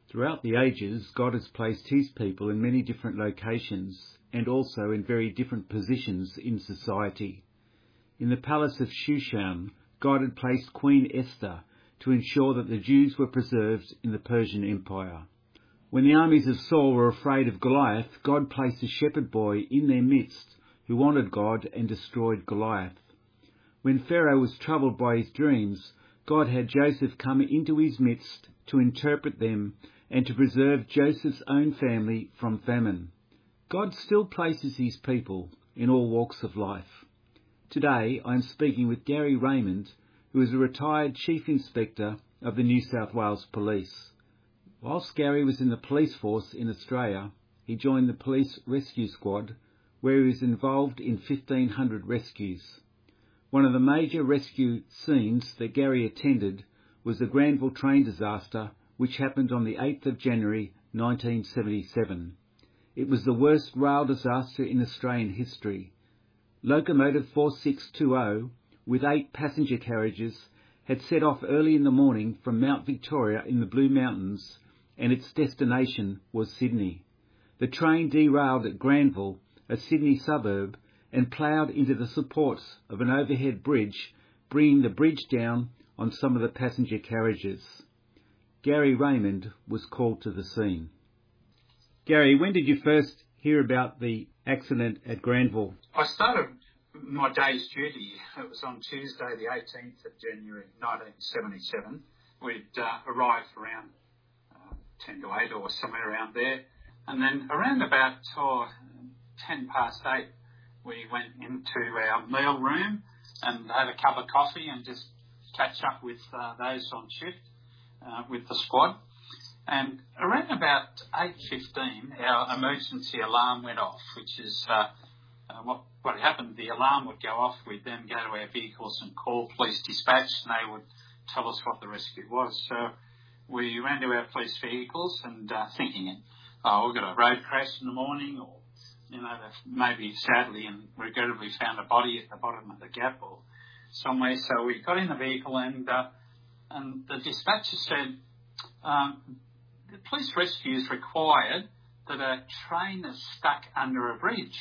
Throughout the ages, God has placed his people in many different locations and also in very different positions in society. In the palace of Shushan, God had placed Queen Esther to ensure that the Jews were preserved in the Persian Empire. When the armies of Saul were afraid of Goliath, God placed a shepherd boy in their midst who honoured God and destroyed Goliath. When Pharaoh was troubled by his dreams, God had Joseph come into his midst to interpret them and to preserve Joseph's own family from famine. God still places his people in all walks of life. Today I am speaking with Gary Raymond, who is a retired Chief Inspector of the New South Wales Police. Whilst Gary was in the police force in Australia, he joined the Police Rescue Squad, where he was involved in 1,500 rescues. One of the major rescue scenes that Gary attended was the Granville train disaster, which happened on the 8th of January 1977. It was the worst rail disaster in Australian history. Locomotive 4620, with 8 passenger carriages, had set off early in the morning from Mount Victoria in the Blue Mountains, and its destination was Sydney. The train derailed at Granville, a Sydney suburb, and ploughed into the supports of an overhead bridge, bringing the bridge down on some of the passenger carriages. Gary Raymond was called to the scene. Gary, when did you first hear about the accident at Granville? I started my day's duty. It was on Tuesday, the 18th of January 1977. We'd arrived around 10 to 8 or somewhere around there. And then around about 10 past 8, we went into our meal room and had a cup of coffee and just catch up with those on shift with the squad. And around about 8:15, our emergency alarm went off, which is what happened. The alarm would go off. We'd then go to our vehicles and call police dispatch, and they would tell us what the rescue was. So we ran to our police vehicles and thinking, we've got a road crash in the morning, or maybe sadly and regrettably found a body at the bottom of the gap or somewhere. So we got in the vehicle and the dispatcher said, the police rescue is required that a train is stuck under a bridge.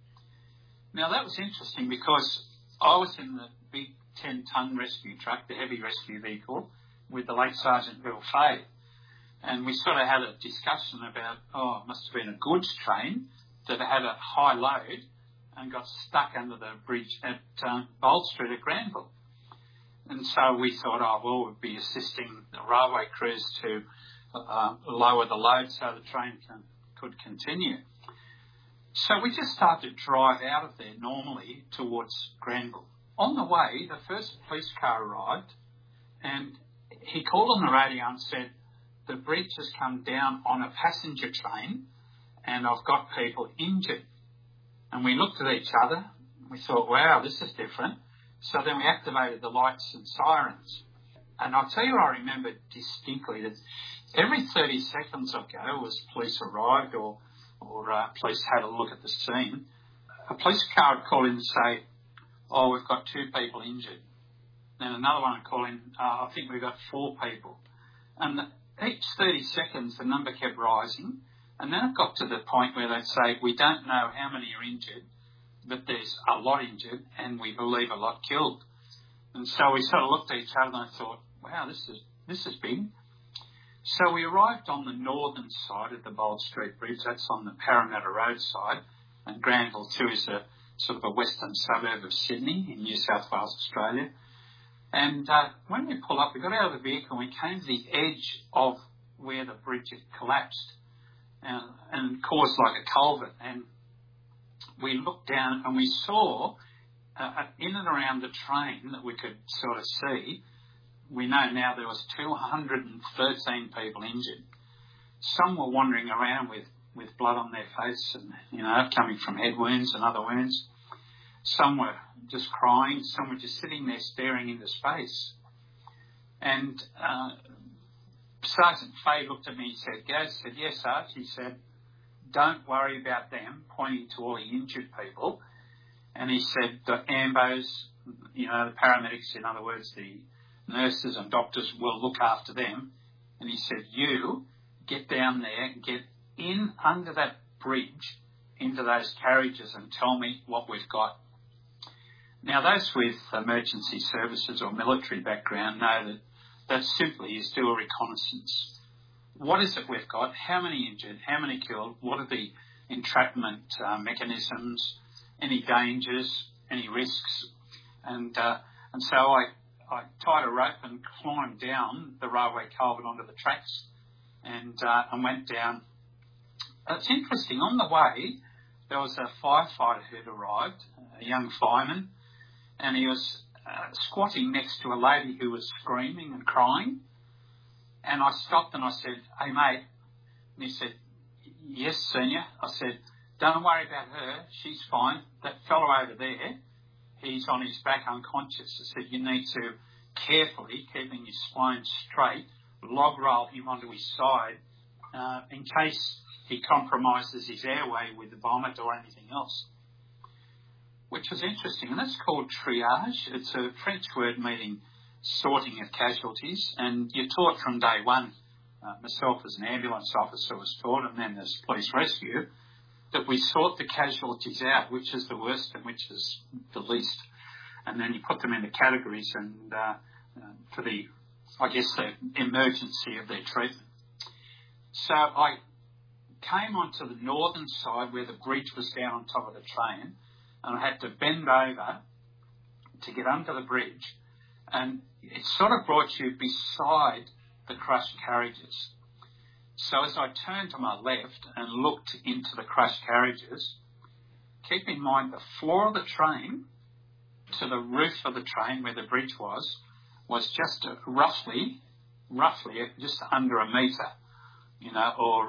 Now that was interesting because I was in the big 10-tonne rescue truck, the heavy rescue vehicle, with the late Sergeant Bill Fay. And we sort of had a discussion about, it must have been a goods train that had a high load and got stuck under the bridge at Bold Street at Granville. And so we thought, we'd be assisting the railway crews to lower the load so the train could continue. So we just started to drive out of there normally towards Granville. On the way, the first police car arrived and he called on the radio and said, the bridge has come down on a passenger train and I've got people injured. And we looked at each other and we thought, wow, this is different. So then we activated the lights and sirens. And I'll tell you, I remember distinctly that every 30 seconds or so as police arrived or police had a look at the scene, a police car would call in and say, we've got 2 people injured. Then another one would call in, I think we've got 4 people. And each 30 seconds the number kept rising. And then it got to the point where they'd say, we don't know how many are injured, but there's a lot injured and we believe a lot killed. And so we sort of looked at each other and I thought, wow, this is big. So we arrived on the northern side of the Bold Street Bridge. That's on the Parramatta Road side. And Granville too is a sort of a western suburb of Sydney in New South Wales, Australia. And when we pulled up, we got out of the vehicle and we came to the edge of where the bridge had collapsed and caused like a culvert. And we looked down and we saw in and around the train that we could sort of see, we know now there was 213 people injured. Some were wandering around with blood on their face and, coming from head wounds and other wounds. Some were just crying. Some were just sitting there staring into space. And Sergeant Fay looked at me and said, Gaz, said, yes, Sarge. He said, don't worry about them, pointing to all the injured people. And he said, the ambos, the paramedics, in other words, the nurses and doctors will look after them. And he said, you get down there, get in under that bridge into those carriages and tell me what we've got. Now, those with emergency services or military background know that simply is do a reconnaissance. What is it we've got? How many injured? How many killed? What are the entrapment mechanisms? Any dangers? Any risks? And so I tied a rope and climbed down the railway culvert onto the tracks and went down. It's interesting. On the way, there was a firefighter who'd arrived, a young fireman, and he was squatting next to a lady who was screaming and crying. And I stopped and I said, "Hey, mate." And he said, "Yes, Senior." I said, "Don't worry about her. She's fine. That fellow over there, he's on his back unconscious." I said, "You need to carefully, keeping his spine straight, log roll him onto his side in case he compromises his airway with the vomit or anything else." Which was interesting. And that's called triage. It's a French word meaning sorting of casualties. And you're taught from day one, myself as an ambulance officer was taught, and then as police rescue, that we sort the casualties out, which is the worst and which is the least. And then you put them into categories and for the emergency of their treatment. So I came onto the northern side where the bridge was down on top of the train, and I had to bend over to get under the bridge, and it sort of brought you beside the crushed carriages. So as I turned to my left and looked into the crushed carriages, keep in mind the floor of the train to the roof of the train where the bridge was just roughly just under a metre, or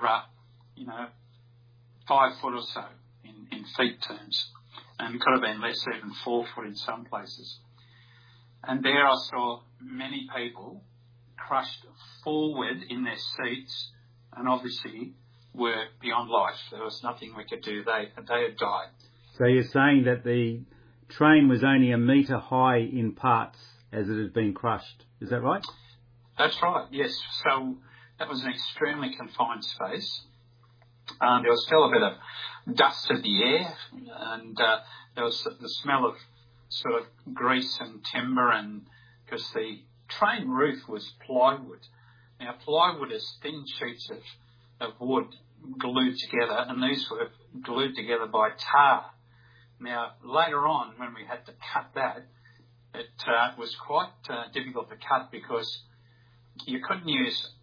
5 foot or so in feet terms. And it could have been less, even 4 foot in some places. And there I saw many people crushed forward in their seats and obviously were beyond life. There was nothing we could do. They had died. So you're saying that the train was only a metre high in parts as it had been crushed. Is that right? That's right, yes. So that was an extremely confined space. There was still a bit of dust in the air, and there was the smell of sort of grease and timber, and because the train roof was plywood. Now, plywood is thin sheets of wood glued together, and these were glued together by tar. Now, later on, when we had to cut that, it was quite difficult to cut because you couldn't use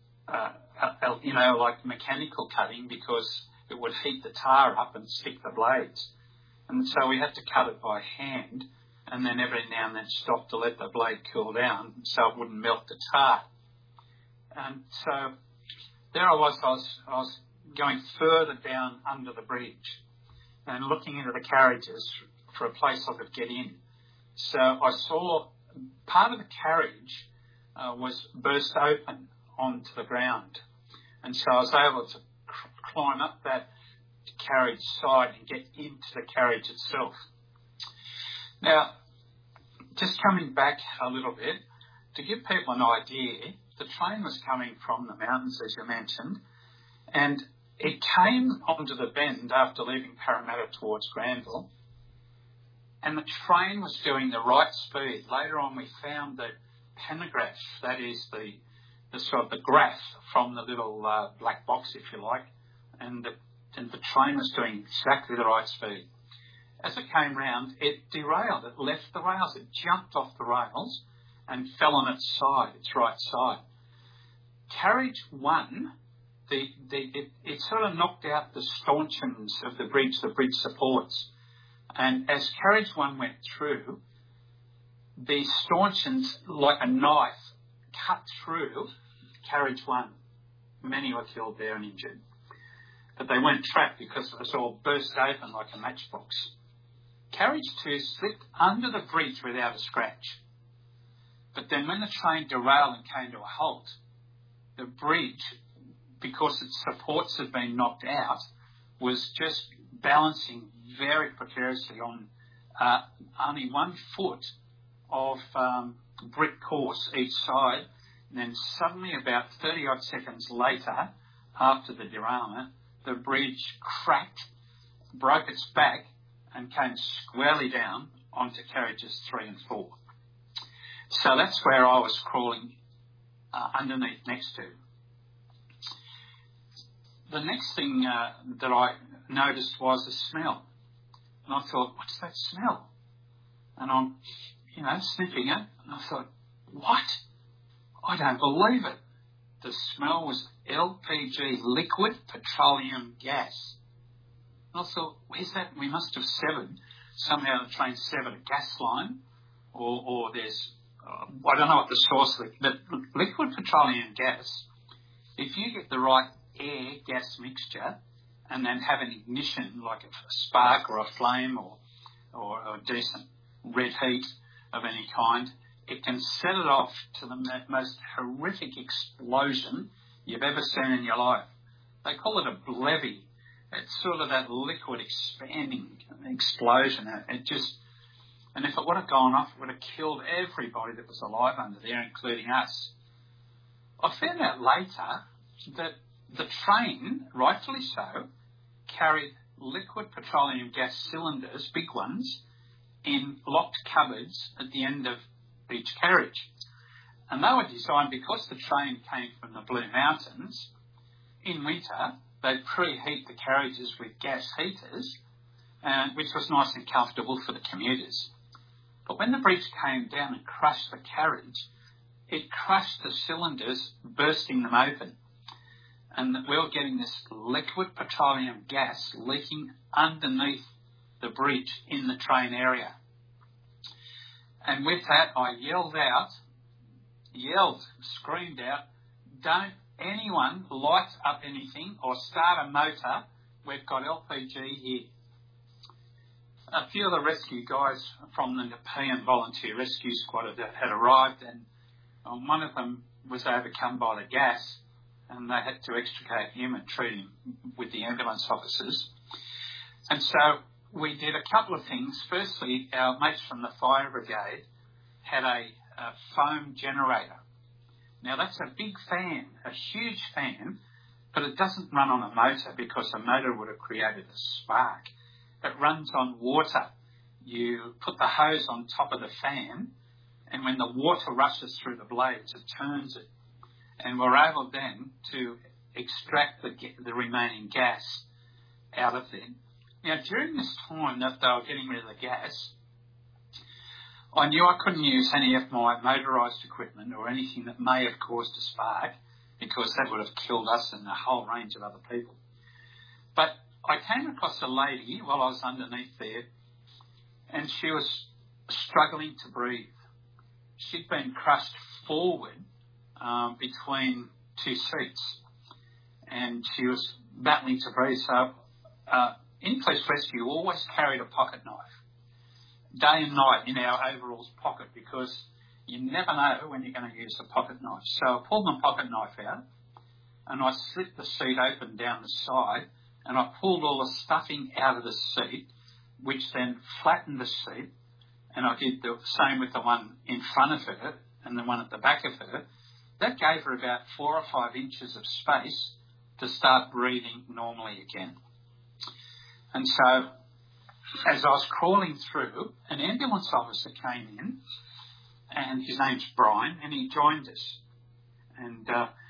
like mechanical cutting because it would heat the tar up and stick the blades. And so we had to cut it by hand and then every now and then stop to let the blade cool down so it wouldn't melt the tar. And so there I was going further down under the bridge and looking into the carriages for a place I could get in. So I saw part of the carriage was burst open onto the ground. And so I was able to climb up that carriage side and get into the carriage itself. Now, just coming back a little bit, to give people an idea, the train was coming from the mountains, as you mentioned, and it came onto the bend after leaving Parramatta towards Granville, and the train was doing the right speed. Later on, we found the pantograph, that is the sort of the graph from the little black box, if you like, and the train was doing exactly the right speed. As it came round, it derailed. It left the rails. It jumped off the rails and fell on its side, its right side. Carriage 1, it sort of knocked out the stanchions of the bridge supports. And as carriage 1 went through, the stanchions, like a knife, cut through carriage 1. Many were killed there and injured. But they weren't trapped because it was all burst open like a matchbox. Carriage 2 slipped under the bridge without a scratch. But then when the train derailed and came to a halt, the bridge, because its supports had been knocked out, was just balancing very precariously on only 1 foot of brick course each side. And then suddenly, about 30-odd seconds later, after the derailment, the bridge cracked, broke its back, and came squarely down onto carriages 3 and 4. So that's where I was crawling underneath next to. The next thing that I noticed was a smell. And I thought, what's that smell? And I'm, sniffing it. And I thought, what? I don't believe it. The smell was LPG, liquid petroleum gas. And I thought, where's that? We must have somehow the train severed a gas line, or there's, I don't know what the source of it, but liquid petroleum gas, if you get the right air-gas mixture and then have an ignition like a spark or a flame or a decent red heat of any kind, it can set it off to the most horrific explosion you've ever seen in your life. They call it a blevy. It's sort of that liquid expanding explosion. And if it would have gone off, it would have killed everybody that was alive under there, including us. I found out later that the train, rightfully so, carried liquid petroleum gas cylinders, big ones, in locked cupboards at the end of each carriage. And they were designed because the train came from the Blue Mountains. In winter, they'd preheat the carriages with gas heaters, which was nice and comfortable for the commuters. But when the bridge came down and crushed the carriage, it crushed the cylinders, bursting them open. And we were getting this liquid petroleum gas leaking underneath the bridge in the train area. And with that, I screamed out, don't anyone light up anything or start a motor. We've got LPG here. A few of the rescue guys from the Nepean Volunteer Rescue Squad had arrived, and one of them was overcome by the gas, and they had to extricate him and treat him with the ambulance officers. And so we did a couple of things. Firstly, our mates from the fire brigade had a foam generator. Now, that's a big fan, a huge fan, but it doesn't run on a motor because a motor would have created a spark. It runs on water. You put the hose on top of the fan, and when the water rushes through the blades, it turns it. And we're able then to extract the remaining gas out of there. Now, during this time that they were getting rid of the gas, I knew I couldn't use any of my motorised equipment or anything that may have caused a spark, because that would have killed us and a whole range of other people. But I came across a lady while I was underneath there, and she was struggling to breathe. She'd been crushed forward between two seats, and she was battling to breathe. So in police rescue, always carried a pocket knife, day and night in our overalls pocket, because you never know when you're going to use a pocket knife. So I pulled my pocket knife out, and I slit the seat open down the side, and I pulled all the stuffing out of the seat, which then flattened the seat, and I did the same with the one in front of her and the one at the back of her. That gave her about 4 or 5 inches of space to start breathing normally again. And so, as I was crawling through, an ambulance officer came in, and his name's Brian, and he joined us. And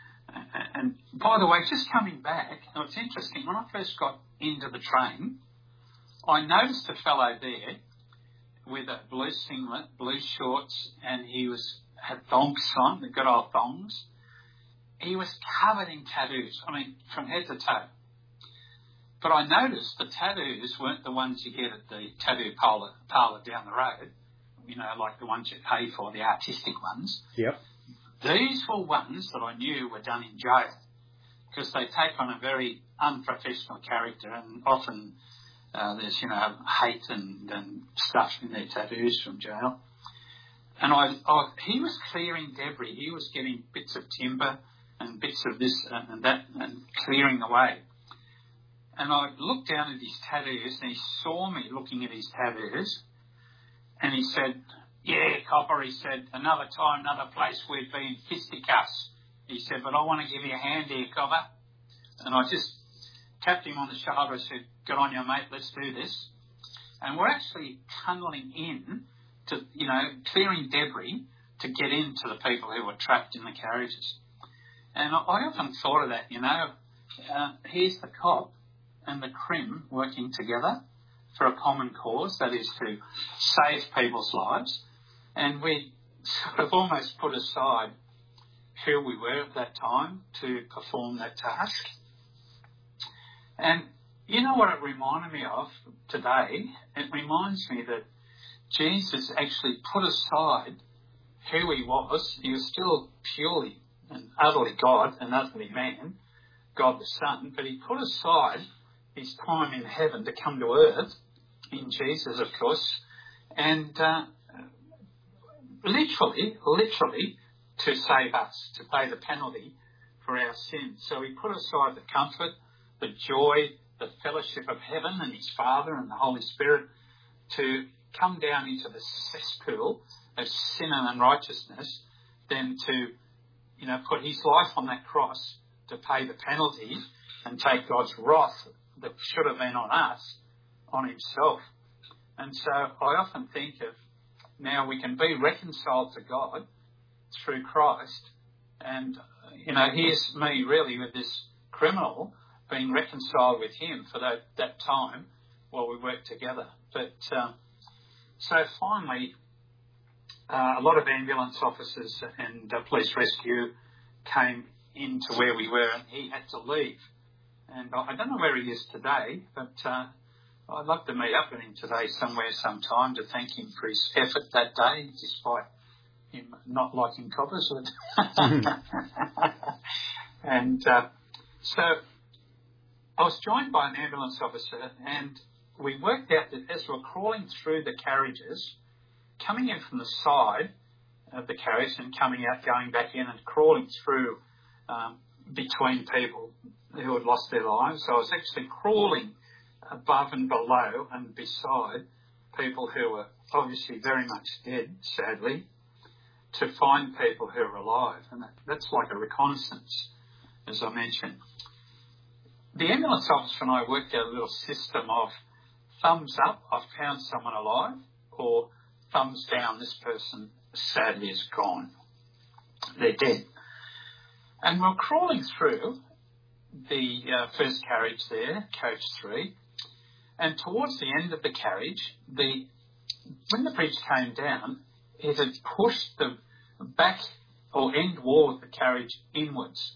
by the way, just coming back, it's interesting, when I first got into the train, I noticed a fellow there with a blue singlet, blue shorts, and he had thongs on, the good old thongs. He was covered in tattoos, from head to toe. But I noticed the tattoos weren't the ones you get at the tattoo parlour down the road, like the ones you pay for, the artistic ones. Yep. These were ones that I knew were done in jail, because they take on a very unprofessional character, and often there's, hate and stuff in their tattoos from jail. And he was clearing debris. He was getting bits of timber and bits of this and that and clearing away. And I looked down at his tattoos, and he saw me looking at his tattoos, and he said, "Yeah, copper," he said, "another time, another place, we'd be in fisticuffs." He said, "But I want to give you a hand here, copper." And I just tapped him on the shoulder and said, "Good on you, mate, let's do this." And we're actually tunnelling in to, clearing debris to get into the people who were trapped in the carriages. And I often thought of that, here's the cop and the crim working together for a common cause, that is to save people's lives. And we sort of almost put aside who we were at that time to perform that task. And you know what it reminded me of today? It reminds me that Jesus actually put aside who he was. He was still purely and utterly God and utterly man, God the Son, but he put aside his time in heaven to come to earth, in Jesus, of course, and literally to save us, to pay the penalty for our sins. So he put aside the comfort, the joy, the fellowship of heaven and his Father and the Holy Spirit to come down into the cesspool of sin and unrighteousness, then to, put his life on that cross to pay the penalty and take God's wrath that should have been on us, on himself. And so I often think of now we can be reconciled to God through Christ. And, here's me really with this criminal being reconciled with him for that time while we worked together. But so finally, a lot of ambulance officers and police rescue came into where we were, and he had to leave. And I don't know where he is today, but I'd love to meet up with him today somewhere, sometime, to thank him for his effort that day, despite him not liking coppers. And so I was joined by an ambulance officer, and we worked out that as we're crawling through the carriages, coming in from the side of the carriage and coming out, going back in and crawling through between people who had lost their lives. So I was actually crawling above and below and beside people who were obviously very much dead, sadly, to find people who are alive. And that's like a reconnaissance, as I mentioned. The ambulance officer and I worked out a little system of thumbs up, I've found someone alive, or thumbs down, this person sadly is gone. They're dead. And we're crawling through the first carriage there, carriage 3, and towards the end of the carriage, when the bridge came down, it had pushed the back or end wall of the carriage inwards.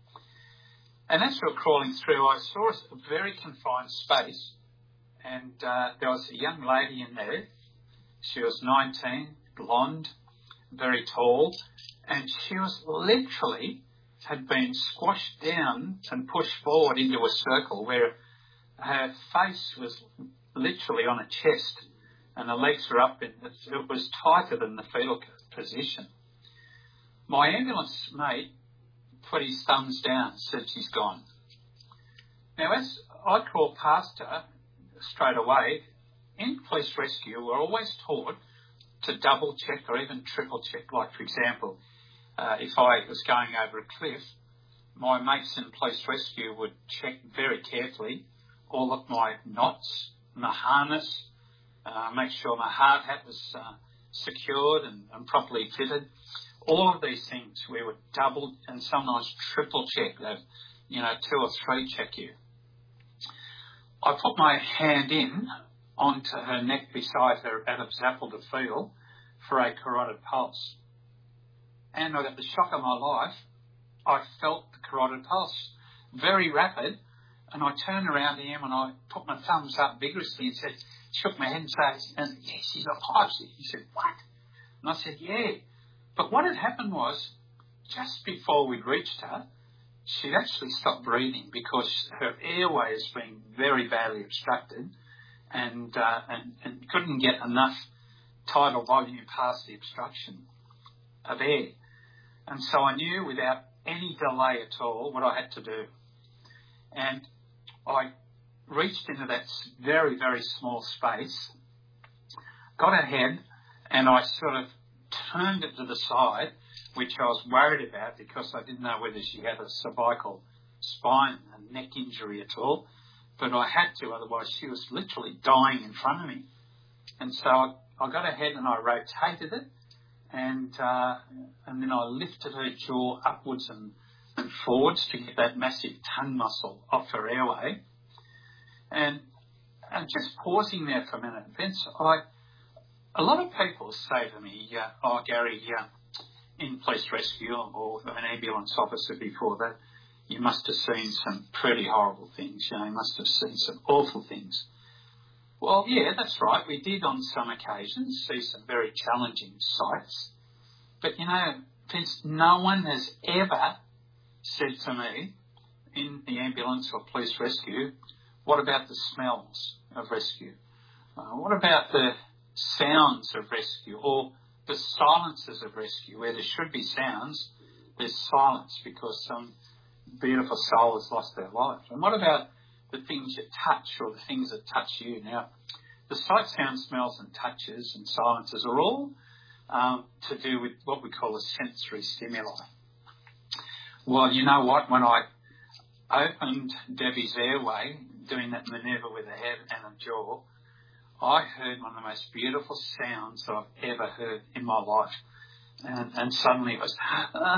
And as we were crawling through, I saw a very confined space, and there was a young lady in there. She was 19, blonde, very tall, and she was had been squashed down and pushed forward into a circle where her face was literally on her chest and her legs were up. It was tighter than the fetal position. My ambulance mate put his thumbs down, said she's gone. Now, as I crawled past her straight away, in police rescue, we're always taught to double check or even triple check. Like, for example, if I was going over a cliff, my mates in police rescue would check very carefully all of my knots, my harness, make sure my hard hat was secured and properly fitted. All of these things we would double and sometimes triple check, 2 or 3 check you. I put my hand in onto her neck beside her Adam's apple to feel for a carotid pulse. And I got the shock of my life. I felt the carotid pulse, very rapid, and I turned around to him and I put my thumbs up vigorously and shook my head and said, "Yes, she's alive." He said, "What?" And I said, "Yeah." But what had happened was, just before we'd reached her, she'd actually stopped breathing because her airway has been very badly obstructed and couldn't get enough tidal volume past the obstruction of air. And so I knew without any delay at all what I had to do. And I reached into that very, very small space, got her head, and I sort of turned it to the side, which I was worried about because I didn't know whether she had a cervical spine and neck injury at all, but I had to, otherwise she was literally dying in front of me. And so I got ahead and I rotated it, and then I lifted her jaw upwards and forwards to get that massive tongue muscle off her airway. And just pausing there for a minute, Vince, a lot of people say to me, oh, Gary, in police rescue or an ambulance officer before that, you must have seen some pretty horrible things. You must have seen some awful things. Well, yeah, that's right. We did on some occasions see some very challenging sights. But, Vince, no one has ever said to me in the ambulance or police rescue, what about the smells of rescue? What about the sounds of rescue or the silences of rescue? Where there should be sounds, there's silence because some beautiful soul has lost their life. And what about the things you touch or the things that touch you? Now, the sight, sound, smells and touches and silences are all to do with what we call a sensory stimuli. Well, you know what? When I opened Debbie's airway, doing that manoeuvre with the head and the jaw, I heard one of the most beautiful sounds I've ever heard in my life. And suddenly it was,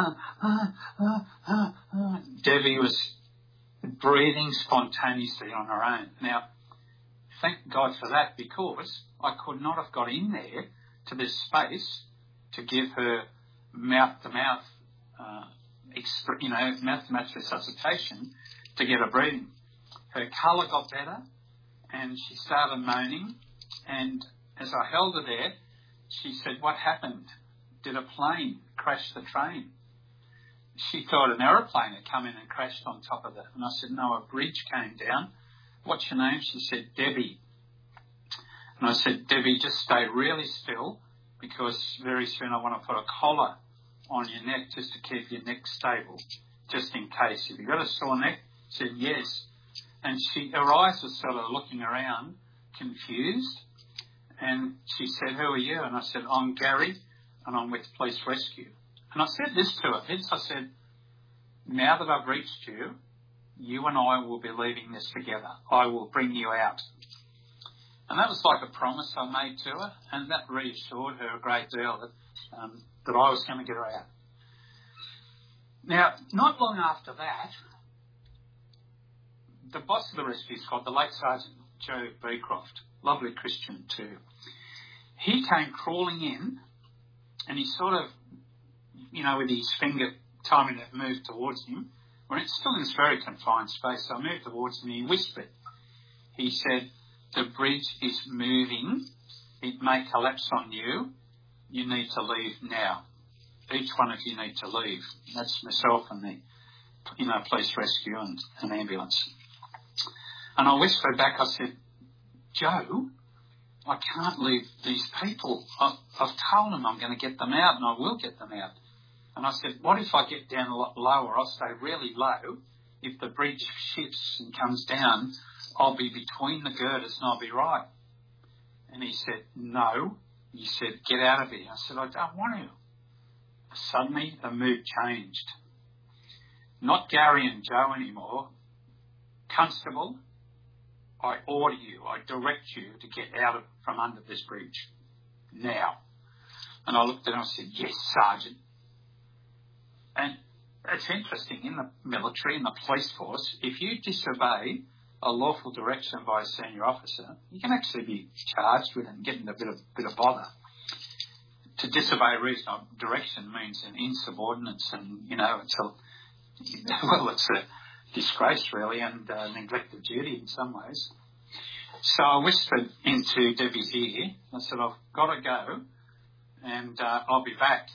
Debbie was breathing spontaneously on her own. Now, thank God for that, because I could not have got in there to this space to give her mouth-to-mouth, mouth-to-mouth resuscitation to get her breathing. Her colour got better and she started moaning, and as I held her there, she said, what happened? Did a plane crash the train? She thought an aeroplane had come in and crashed on top of it. And I said, no, a bridge came down. What's your name? She said, Debbie. And I said, Debbie, just stay really still, because very soon I want to put a collar on your neck just to keep your neck stable, just in case. Have you got a sore neck? She said, yes. And her eyes were sort of looking around, confused. And she said, who are you? And I said, I'm Gary, and I'm with Police Rescue. And I said this to her, Vince, I said, now that I've reached you, you and I will be leaving this together. I will bring you out. And that was like a promise I made to her, and that reassured her a great deal that I was going to get her out. Now, not long after that, the boss of the rescue squad, the late Sergeant Joe Beecroft, lovely Christian too, he came crawling in, and he sort of, with his finger timing it, moved towards him. Well, it's still in this very confined space, so I moved towards him and he whispered. He said, the bridge is moving. It may collapse on you. You need to leave now. Each one of you need to leave. That's myself and the, police rescue and an ambulance. And I whispered back, I said, Joe, I can't leave these people. I've told them I'm going to get them out, and I will get them out. And I said, what if I get down a lot lower? I'll stay really low. If the bridge shifts and comes down, I'll be between the girders and I'll be right. And he said, no. He said, get out of here. I said, I don't want to. Suddenly, the mood changed. Not Gary and Joe anymore. Constable, I order you, I direct you to get out from under this bridge. Now. And I looked at him and I said, yes, Sergeant. And it's interesting, in the military, in the police force, if you disobey a lawful direction by a senior officer, you can actually be charged with and get in a bit of bother. To disobey a reasonable direction means an insubordinance and, it's a disgrace really, and neglect of duty in some ways. So I whispered into Debbie's ear. I said, I've got to go and I'll be back.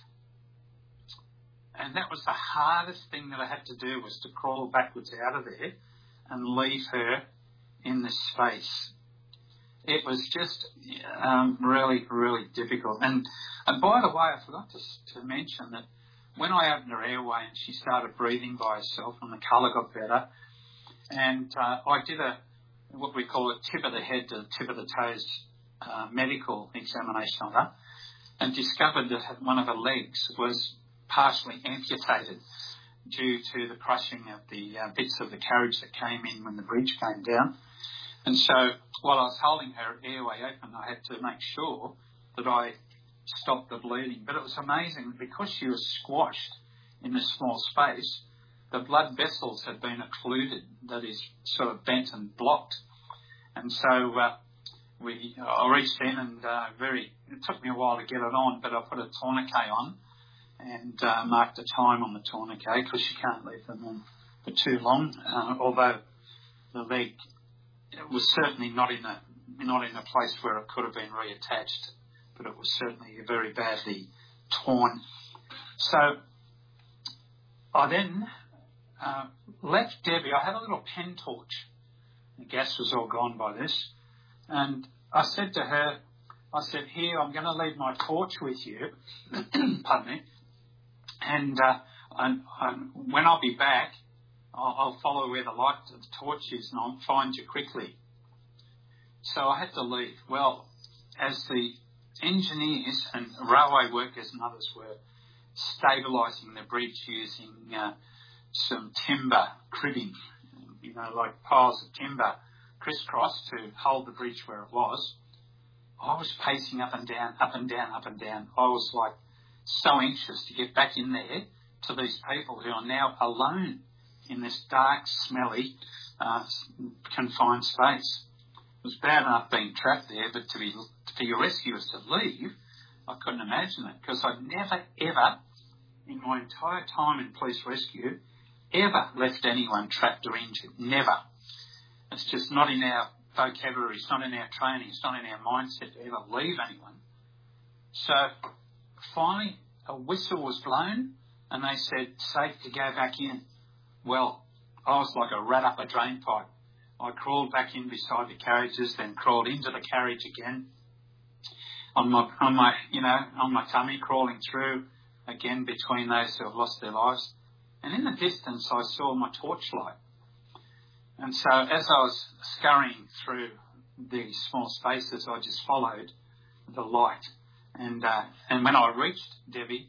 And that was the hardest thing that I had to do, was to crawl backwards out of there and leave her in this space. It was just really, really difficult. And by the way, I forgot to mention that when I opened her airway and she started breathing by herself and the colour got better, and I did what we call a tip of the head to tip of the toes medical examination on her, and discovered that one of her legs was partially amputated. due to the crushing of the bits of the carriage that came in when the bridge came down. And so while I was holding her airway open, I had to make sure that I stopped the bleeding. But it was amazing, because she was squashed in this small space, the blood vessels had been occluded, that is, sort of bent and blocked. And so I reached in and it took me a while to get it on, but I put a tourniquet on and marked the time on the tourniquet, because you can't leave them on for too long, although the leg was certainly not in a place where it could have been reattached, but it was certainly very badly torn. So I then left Debbie. I had a little pen torch. The gas was all gone by this. And I said to her, here, I'm going to leave my torch with you. Pardon me. And when I'll be back, I'll follow where the light of the torch is and I'll find you quickly. So I had to leave. Well, as the engineers and railway workers and others were stabilising the bridge using some timber cribbing, like piles of timber crisscross to hold the bridge where it was, I was pacing up and down, up and down, up and down. I was like so anxious to get back in there to these people who are now alone in this dark, smelly, confined space. It was bad enough being trapped there, but for your rescuers to leave, I couldn't imagine it, because I'd never, ever, in my entire time in police rescue, ever left anyone trapped or injured. Never. It's just not in our vocabulary, it's not in our training, it's not in our mindset to ever leave anyone. So finally a whistle was blown and they said, safe to go back in. Well, I was like a rat up a drain pipe. I crawled back in beside the carriages, then crawled into the carriage again on my tummy, crawling through again between those who have lost their lives. And in the distance I saw my torchlight. And so as I was scurrying through these small spaces, I just followed the light. And when I reached Debbie,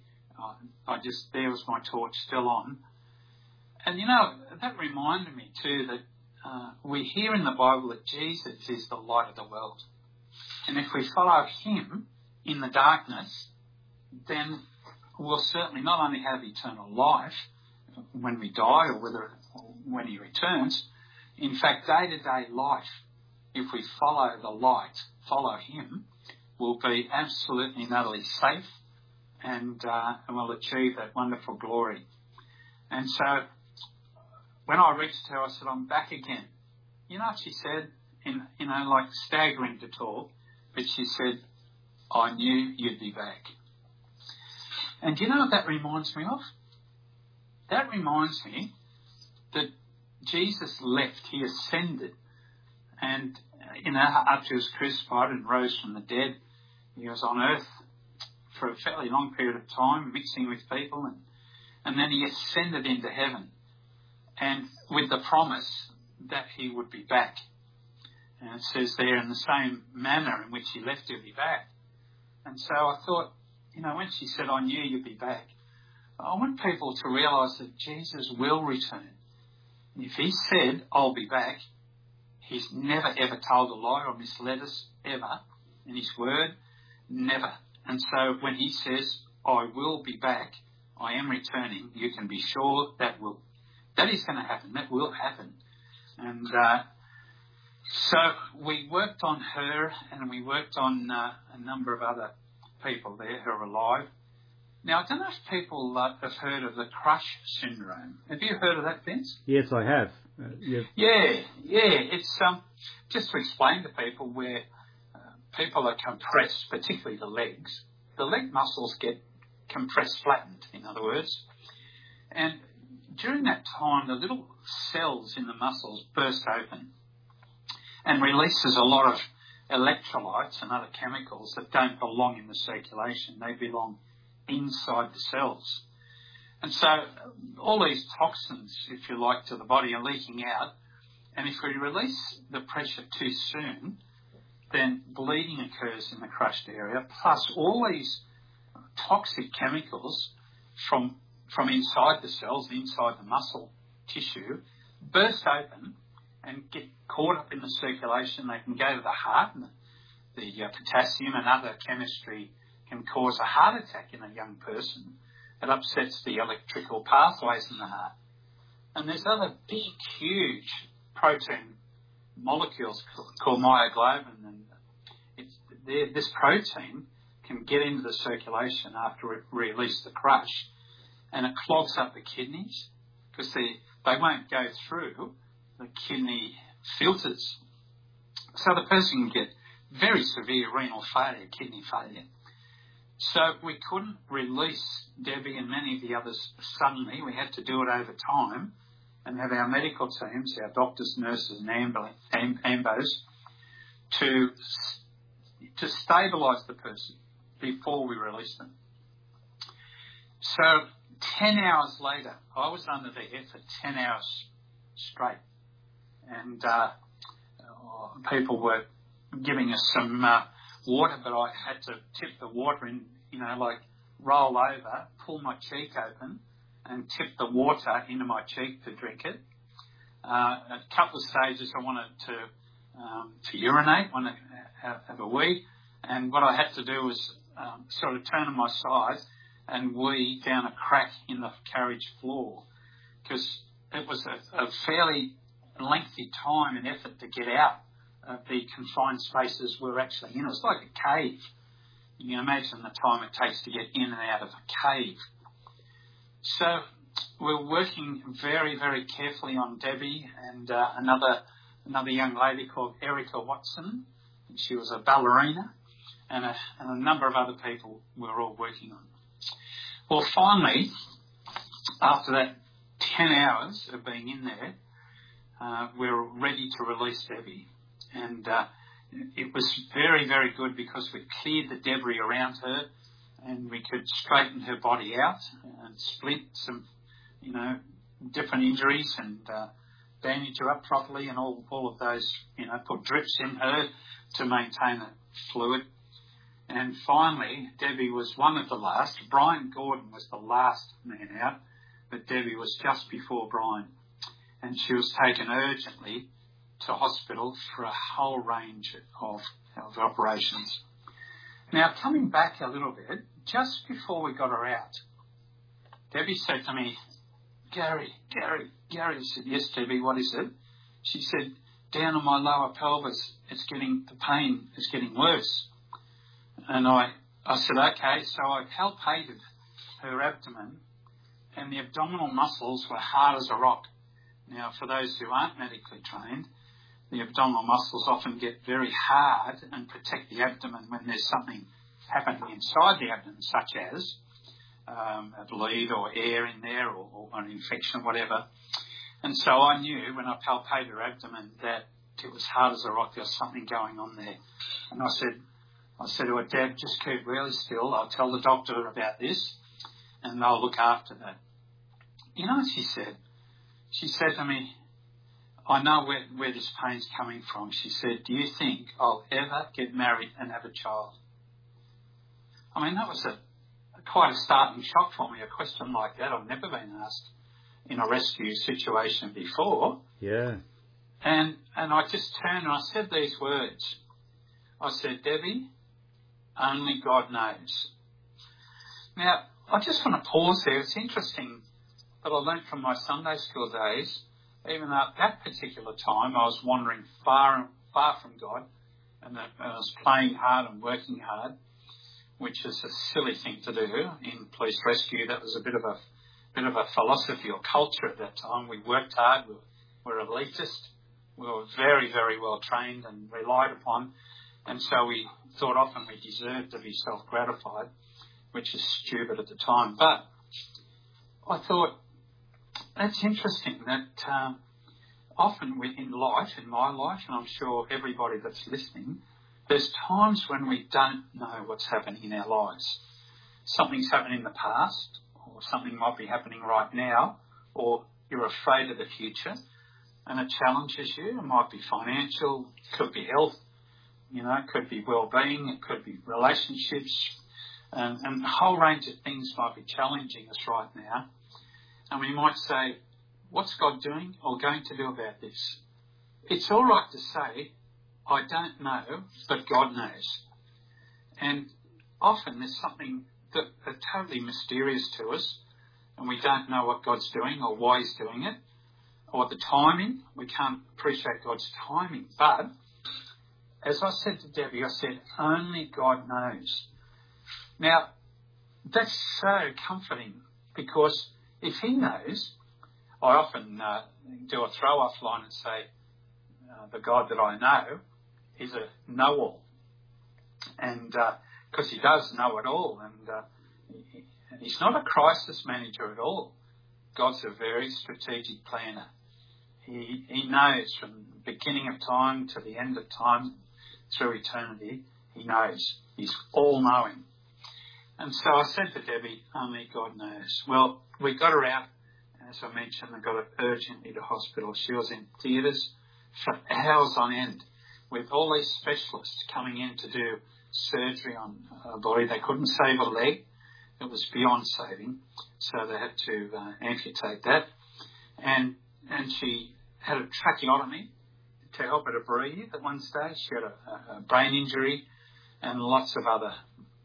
there was my torch still on. And that reminded me too that we hear in the Bible that Jesus is the light of the world. And if we follow him in the darkness, then we'll certainly not only have eternal life when we die or when he returns. In fact, day-to-day life, if we follow the light, follow him, will be absolutely and utterly safe and will achieve that wonderful glory. And so when I reached her, I said, I'm back again. You know what she said? Like staggering to talk, but she said, I knew you'd be back. And do you know what that reminds me of? That reminds me that Jesus left, he ascended, and, after he was crucified and rose from the dead, he was on earth for a fairly long period of time, mixing with people, and then he ascended into heaven, and with the promise that he would be back. And it says there, in the same manner in which he left, he'll be back. And so I thought, when she said, I knew you'd be back, I want people to realise that Jesus will return. If he said, I'll be back, he's never ever told a lie or misled us, ever, in his word, never. And so when he says, I will be back, I am returning, you can be sure that is going to happen, that will happen. And so we worked on her and we worked on a number of other people there who are alive. Now, I don't know if people have heard of the crush syndrome. Have you heard of that, Vince? Yes, I have. Yeah. It's just to explain to people where people are compressed, particularly the legs. The leg muscles get compressed, flattened, in other words. And during that time, the little cells in the muscles burst open and releases a lot of electrolytes and other chemicals that don't belong in the circulation. They belong inside the cells. And so all these toxins, if you like, to the body are leaking out. And if we release the pressure too soon, then bleeding occurs in the crushed area. Plus all these toxic chemicals from from inside the cells, inside the muscle tissue, burst open and get caught up in the circulation. They can go to the heart, and the potassium and other chemistry can cause a heart attack in a young person. It upsets the electrical pathways in the heart. And there's other big, huge protein molecules called myoglobin, and this protein can get into the circulation after it releases the crush, and it clogs up the kidneys because they won't go through the kidney filters. So the person can get very severe renal failure, kidney failure. So we couldn't release Debbie and many of the others suddenly. We had to do it over time and have our medical teams, our doctors, nurses and ambos, to stabilise the person before we release them. So 10 hours later, I was under the air for 10 hours straight. And people were giving us some water, but I had to tip the water in, like roll over, pull my cheek open and tip the water into my cheek to drink it. At a couple of stages I wanted to urinate, wanted to have a wee, and what I had to do was sort of turn on my side and wee down a crack in the carriage floor, because it was a fairly lengthy time and effort to get out of the confined spaces we're actually in. It was like a cave. You can imagine the time it takes to get in and out of a cave. So we're working very, very carefully on Debbie and another young lady called Erica Watson. She was a ballerina, and a number of other people we were all working on. Well, finally, after that 10 hours of being in there, we were ready to release Debbie. And it was very, very good because we cleared the debris around her and we could straighten her body out and split some, different injuries and bandage her up properly and all of those, put drips in her to maintain the fluid. And finally, Debbie was one of the last. Brian Gordon was the last man out, but Debbie was just before Brian. And she was taken urgently to hospital for a whole range of operations. Now, coming back a little bit, just before we got her out, Debbie said to me, Gary. I said, yes, Debbie, what is it? She said, down on my lower pelvis, the pain is getting worse. And I said, okay. So I palpated her abdomen, and the abdominal muscles were hard as a rock. Now, for those who aren't medically trained, the abdominal muscles often get very hard and protect the abdomen when there's something happening inside the abdomen, such as a bleed or air in there or an infection, whatever. And so I knew when I palpated her abdomen that it was hard as a rock. There was something going on there. And I said to her, Dad, just keep really still. I'll tell the doctor about this and they'll look after that. You know what she said? She said to me, I know where this pain's coming from. She said, do you think I'll ever get married and have a child? I mean, that was quite a startling shock for me, a question like that. I've never been asked in a rescue situation before. Yeah. And I just turned and I said these words. I said, Debbie, only God knows. Now, I just want to pause there. It's interesting that I learnt from my Sunday school days, even though at that particular time I was wandering far from God and I was playing hard and working hard, which is a silly thing to do in police rescue. That was a bit of a philosophy or culture at that time. We worked hard. We were elitist. We were very, very well trained and relied upon. And so we thought often we deserved to be self-gratified, which is stupid at the time. But I thought, that's interesting that often in life, in my life, and I'm sure everybody that's listening, there's times when we don't know what's happening in our lives. Something's happened in the past, or something might be happening right now, or you're afraid of the future, and it challenges you. It might be financial, it could be health, it could be well-being, it could be relationships, And a whole range of things might be challenging us right now. And we might say, what's God doing or going to do about this? It's all right to say, I don't know, but God knows. And often there's something that are totally mysterious to us, and we don't know what God's doing or why he's doing it, or the timing. We can't appreciate God's timing. But as I said to Debbie, I said, only God knows. Now, that's so comforting, because if he knows, I often do a throw-off line and say, the God that I know is a know-all. And because he does know it all, and he's not a crisis manager at all. God's a very strategic planner. He knows from the beginning of time to the end of time, through eternity, he knows. He's all-knowing. And so I said to Debbie, only God knows. Well, we got her out, as I mentioned, and got her urgently to hospital. She was in theatres for hours on end, with all these specialists coming in to do surgery on her body. They couldn't save a leg. It was beyond saving, so they had to amputate that. And she had a tracheotomy to help her to breathe at one stage. She had a brain injury and lots of other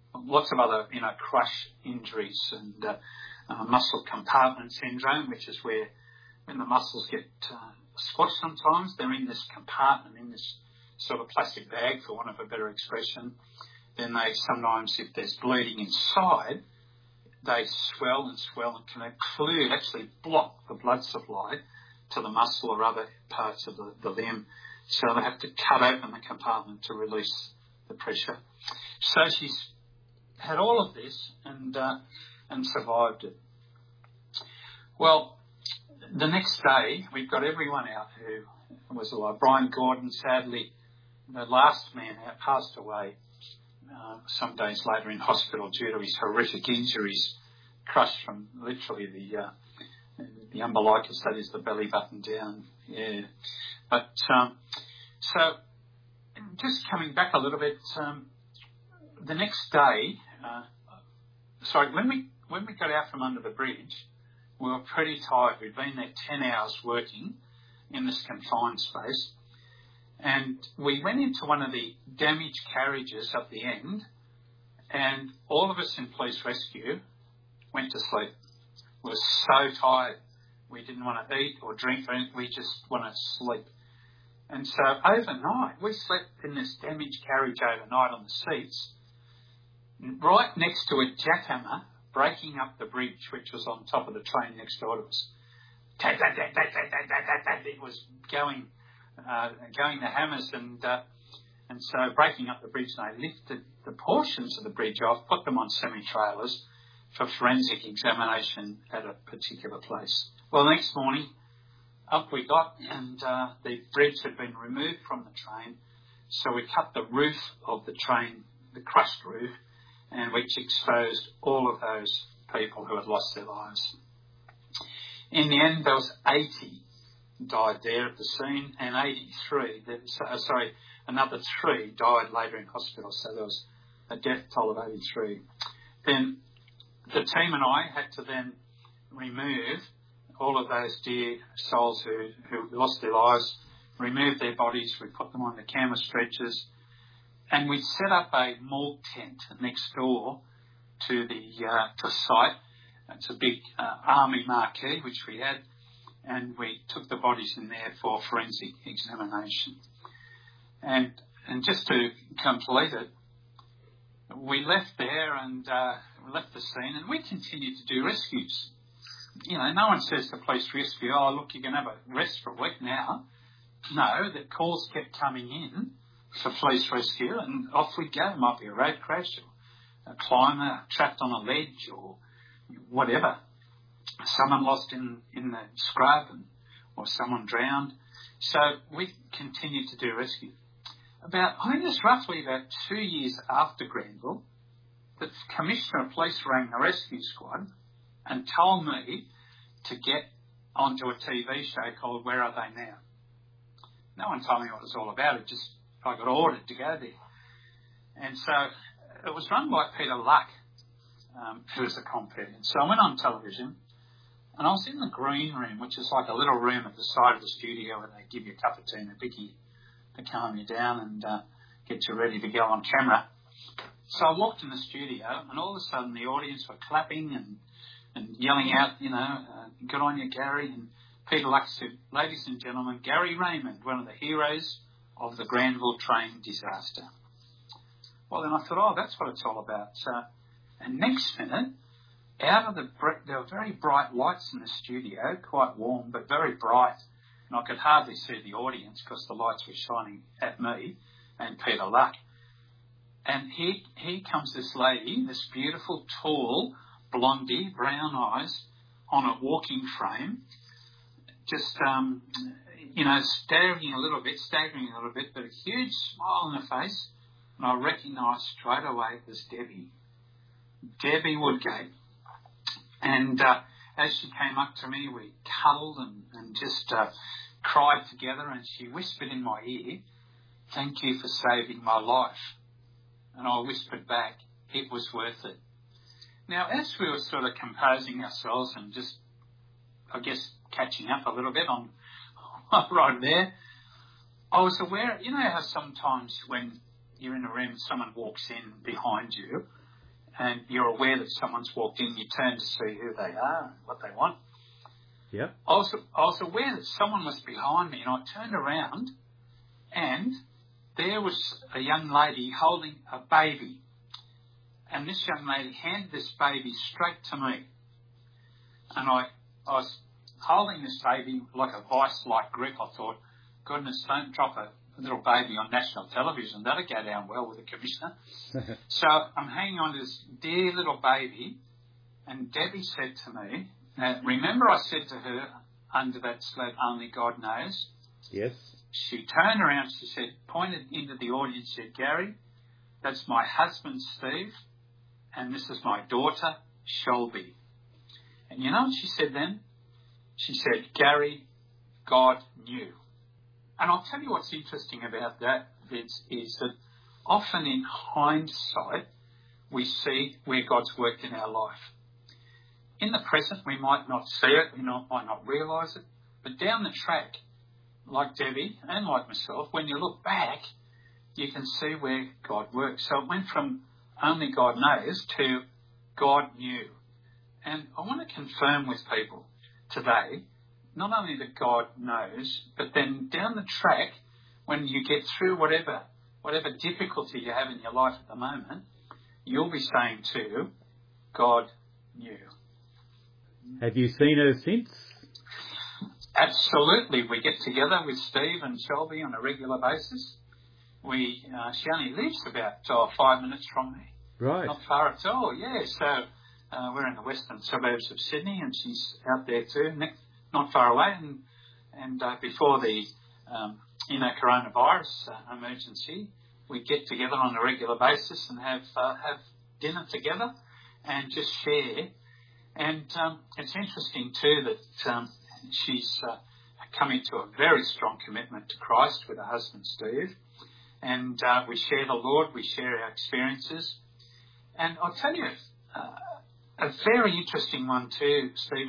crush injuries and muscle compartment syndrome, which is where when the muscles get squashed sometimes, they're in this compartment, in this sort of plastic bag, for want of a better expression. Then they sometimes, if there's bleeding inside, they swell and can actually block the blood supply to the muscle or other parts of the limb. So they have to cut open the compartment to release the pressure. So she's had all of this and survived it. Well, the next day we've got everyone out who was alive. Brian Gordon, sadly, the last man out, passed away some days later in hospital due to his horrific injuries, crushed from literally the umbilicus, that is the belly button down. Yeah. But so just coming back a little bit, the next day, when we got out from under the bridge, we were pretty tired. We'd been there 10 hours working in this confined space. And we went into one of the damaged carriages up the end, and all of us in police rescue went to sleep. We were so tired. We didn't want to eat or drink or anything. We just wanted to sleep. And so overnight, we slept in this damaged carriage overnight on the seats, right next to a jackhammer breaking up the bridge, which was on top of the train next door to us. It was going the hammers, and so breaking up the bridge. And they lifted the portions of the bridge off, put them on semi-trailers for forensic examination at a particular place. Well, the next morning, up we got, and the bridge had been removed from the train, so we cut the roof of the train, the crushed roof, and which exposed all of those people who had lost their lives. In the end, there was 80 died there at the scene, and another 3 died later in hospital, so there was a death toll of 83. Then the team and I had to then remove all of those dear souls who lost their lives, remove their bodies. We put them on the camera stretchers, and we set up a morgue tent next door to the site. It's a big army marquee, which we had, and we took the bodies in there for forensic examination. And just to complete it, we left there and we left the scene, and we continued to do rescues. You know, no one says to police rescue, oh, look, you can have a rest for a week now. No, the calls kept coming in for police rescue, and off we go. It might be a road crash, or a climber trapped on a ledge, or whatever. Someone lost in the scrub, or someone drowned. So we continued to do rescue. I think it's roughly about 2 years after Granville, the Commissioner of Police rang the rescue squad and told me to get onto a TV show called Where Are They Now? No one told me what it was all about. I got ordered to go there. And so it was run by Peter Luck, who was a companion. So I went on television, and I was in the green room, which is like a little room at the side of the studio where they give you a cup of tea and a bickie to calm you down and get you ready to go on camera. So I walked in the studio, and all of a sudden the audience were clapping and yelling out, good on you, Gary. And Peter Lux said, ladies and gentlemen, Gary Raymond, one of the heroes of the Granville train disaster. Well, then I thought, that's what it's all about. And next minute, there were very bright lights in the studio, quite warm, but very bright. And I could hardly see the audience because the lights were shining at me and Peter Luck. And here comes this lady, this beautiful, tall, blondie, brown eyes, on a walking frame, just, staggering a little bit, but a huge smile on her face. And I recognised straight away it was Debbie Woodgate. And as she came up to me, we cuddled and just cried together, and she whispered in my ear, thank you for saving my life. And I whispered back, it was worth it. Now, as we were sort of composing ourselves and just, I guess, catching up a little bit on right there, I was aware, how sometimes when you're in a room, someone walks in behind you, and you're aware that someone's walked in, you turn to see who they are and what they want. Yeah. I was aware that someone was behind me, and I turned around, and there was a young lady holding a baby. And this young lady handed this baby straight to me. And I was holding this baby like a vice-like grip. I thought, goodness, don't drop a little baby on national television. That'll go down well with the commissioner. So I'm hanging on to this dear little baby, and Debbie said to me, now remember I said to her under that sled, only God knows? Yes. She turned around, she said, pointed into the audience, said, Gary, that's my husband Steve, and this is my daughter Shelby. And you know what she said then? She said, Gary, God knew. And I'll tell you what's interesting about that, Vince, is that often in hindsight, we see where God's worked in our life. In the present, we might not see it, might not realise it, but down the track, like Debbie and like myself, when you look back, you can see where God works. So it went from only God knows to God knew. And I want to confirm with people today, not only that God knows, but then down the track, when you get through whatever difficulty you have in your life at the moment, you'll be saying too, God knew. Have you seen her since? Absolutely. We get together with Steve and Shelby on a regular basis. She only lives about 5 minutes from me. Right. Not far at all, yeah. So we're in the western suburbs of Sydney, and she's out there too, not far away. And before the coronavirus emergency, we get together on a regular basis and have dinner together and just share. And it's interesting too that she's coming to a very strong commitment to Christ with her husband Steve. And we share the Lord, we share our experiences. And I'll tell you a very interesting one too, Steve.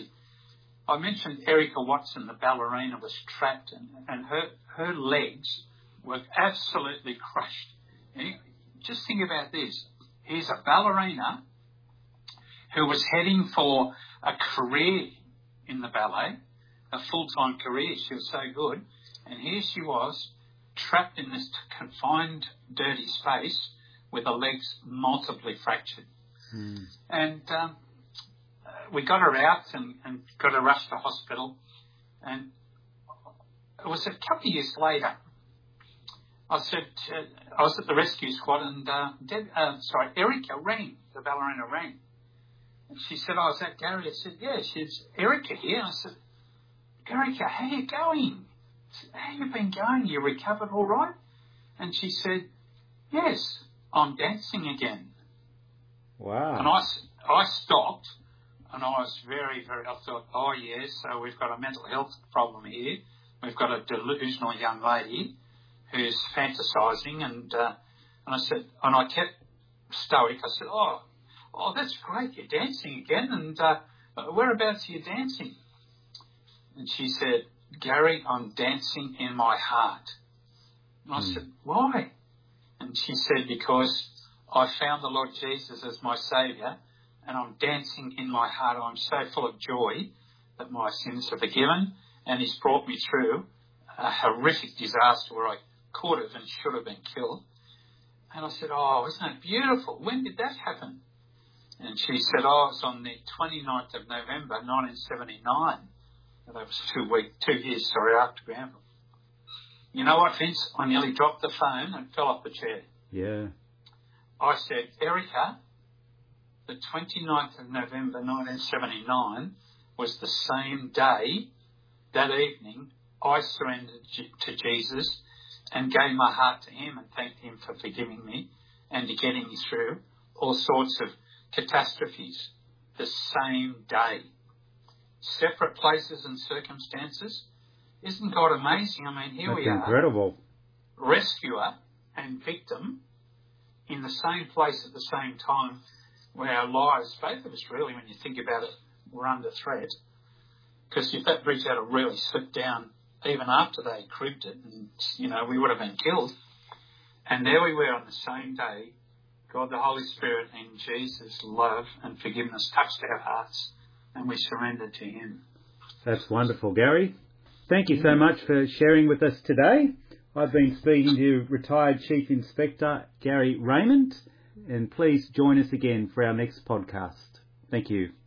I mentioned Erica Watson, the ballerina, was trapped and her legs were absolutely crushed. And just think about this. Here's a ballerina who was heading for a career in the ballet, a full-time career. She was so good. And here she was, trapped in this confined, dirty space with her legs multiply fractured. Mm. And we got her out and got her rushed to hospital. And it was a couple of years later, I was at the rescue squad, and Erica rang, the ballerina rang. And she said, is that Gary? I said, yeah. She's Erica here. I said, Erica, how are you going? I said, how you been going? You recovered all right? And she said, yes, I'm dancing again. Wow. And I stopped, and I was very, very, I thought, oh yes, so we've got a mental health problem here. We've got a delusional young lady who's fantasising, and I said, and I kept stoic. I said, "Oh, that's great, you're dancing again, and whereabouts are you dancing?" And she said, "Gary, I'm dancing in my heart." And I said, "Why?" And she said, "Because I found the Lord Jesus as my Saviour, and I'm dancing in my heart. I'm so full of joy that my sins are forgiven, and He's brought me through a horrific disaster where I could have and should have been killed." And I said, "Oh, isn't that beautiful? When did that happen?" And she said, "Oh, it was on the 29th of November, 1979. And that was 2 years after Granville." You know what, Vince? I nearly dropped the phone and fell off the chair. Yeah. I said, "Erica, the 29th of November 1979 was the same day, that evening, I surrendered to Jesus and gave my heart to Him and thanked Him for forgiving me and to getting me through all sorts of catastrophes the same day. Separate places and circumstances. Isn't God amazing? I mean, here That's we are. incredible. Rescuer and victim in the same place at the same time, where our lives, both of us really, when you think about it, were under threat. Because if that bridge had really slipped down even after they cribbed it, and, we would have been killed. And there we were on the same day, God the Holy Spirit and Jesus' love and forgiveness touched our hearts, and we surrendered to Him. That's wonderful, Gary. Thank you so much for sharing with us today. I've been speaking to retired Chief Inspector Gary Raymond, and please join us again for our next podcast. Thank you.